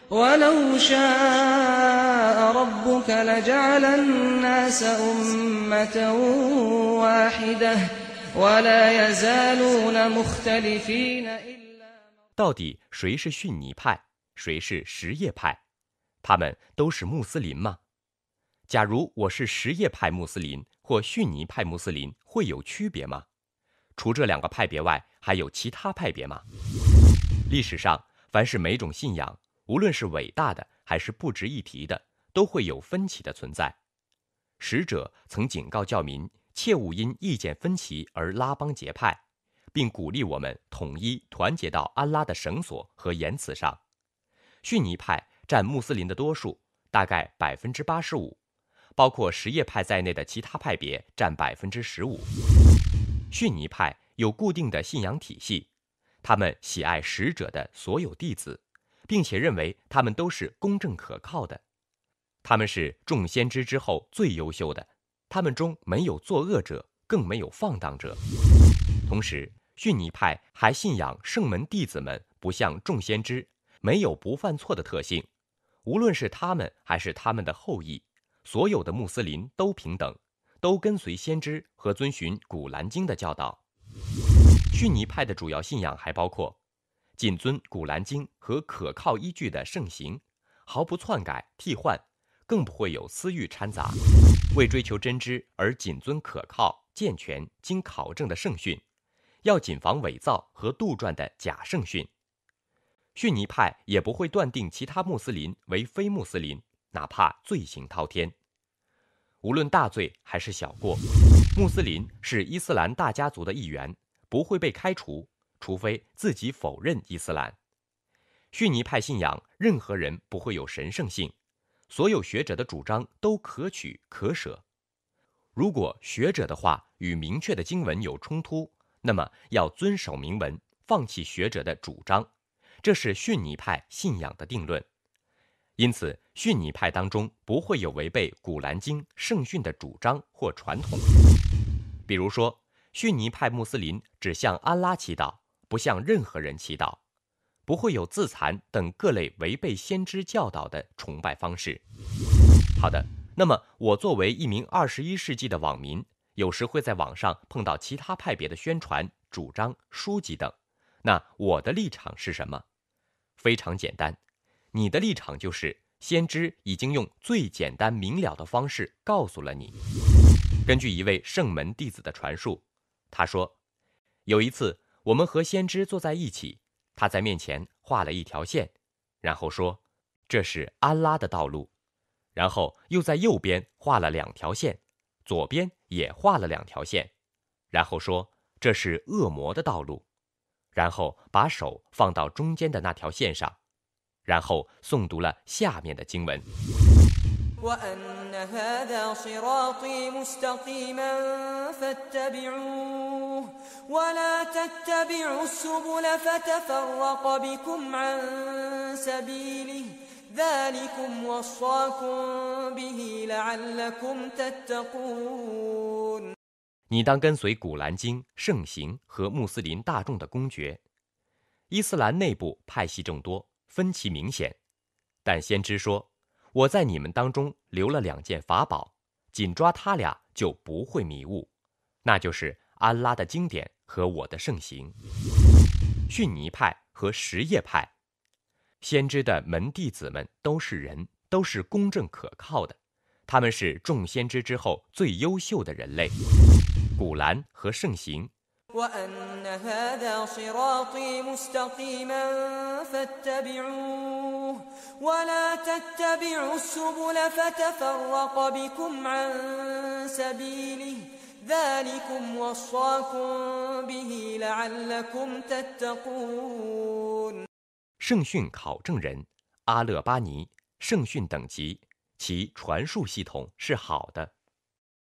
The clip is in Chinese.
ولو شاء ربك لجعل الناس أمة واحدة ولا يزالون مختلفين إلا 到底谁是逊尼派，谁是什叶派？他们都是穆斯林吗？假如我是什叶派穆斯林或逊尼派穆斯林，会有区别吗？除这两个派别外，还有其他派别吗？历史上，凡是每种信仰，无论是伟大的还是不值一提的，都会有分歧的存在。使者曾警告教民，切勿因意见分歧而拉帮结派，并鼓励我们统一团结到安拉的绳索和言辞上。逊尼派占穆斯林的多数，大概85%，包括什叶派在内的其他派别占15%。逊尼派有固定的信仰体系，他们喜爱使者的所有弟子，并且认为他们都是公正可靠的。他们是众先知之后最优秀的，他们中没有作恶者，更没有放荡者。同时，逊尼派还信仰圣门弟子们不像众先知，没有不犯错的特性。无论是他们还是他们的后裔，所有的穆斯林都平等，都跟随先知和遵循古兰经的教导。逊尼派的主要信仰还包括谨遵古兰经和可靠依据的圣行，毫不篡改替换，更不会有私欲掺杂，为追求真知而谨遵可靠健全经考证的圣训，要谨防伪造和杜撰的假圣训。逊尼派也不会断定其他穆斯林为非穆斯林，哪怕罪行滔天。无论大罪还是小过，穆斯林是伊斯兰大家族的一员，不会被开除，除非自己否认伊斯兰。逊尼派信仰任何人不会有神圣性，所有学者的主张都可取可舍。如果学者的话与明确的经文有冲突，那么要遵守明文，放弃学者的主张，这是逊尼派信仰的定论。因此，逊尼派当中不会有违背古兰经圣训的主张或传统。比如说，逊尼派穆斯林只向安拉祈祷，不向任何人祈祷，不会有自残等各类违背先知教导的崇拜方式。好的，那么我作为一名21世纪的网民，有时会在网上碰到其他派别的宣传、主张、书籍等，那我的立场是什么？非常简单，你的立场就是先知已经用最简单明了的方式告诉了你。根据一位圣门弟子的传述，他说，有一次我们和先知坐在一起，他在面前画了一条线，然后说，这是安拉的道路，然后又在右边画了2条线，左边也画了2条线，然后说，这是恶魔的道路，然后把手放到中间的那条线上，然后诵读了下面的经文。 وأن هذا صراطي مستقيما فاتبعوه ولا تتبعوا السبل فتفرق بكم عن سبيله ذلكم وصاكم به لعلكم تتقون。 你当跟随古兰经、圣行和穆斯林大众的公决。伊斯兰内部派系众多，分歧明显，但先知说，我在你们当中留了2件法宝，紧抓他俩就不会迷雾，那就是安拉的经典和我的圣行。逊尼派和什叶派，先知的门弟子们都是人，都是公正可靠的，他们是众先知之后最优秀的人类。古兰和圣行 وأن هذا صراطي مستقيما فاتبعوه ولا تتبعوا السبل فتفرق بكم عن سبيله ذلكم وصاكم به لعلكم تتقون。 圣训考证人阿勒巴尼，圣训等级，其传述系统是好的，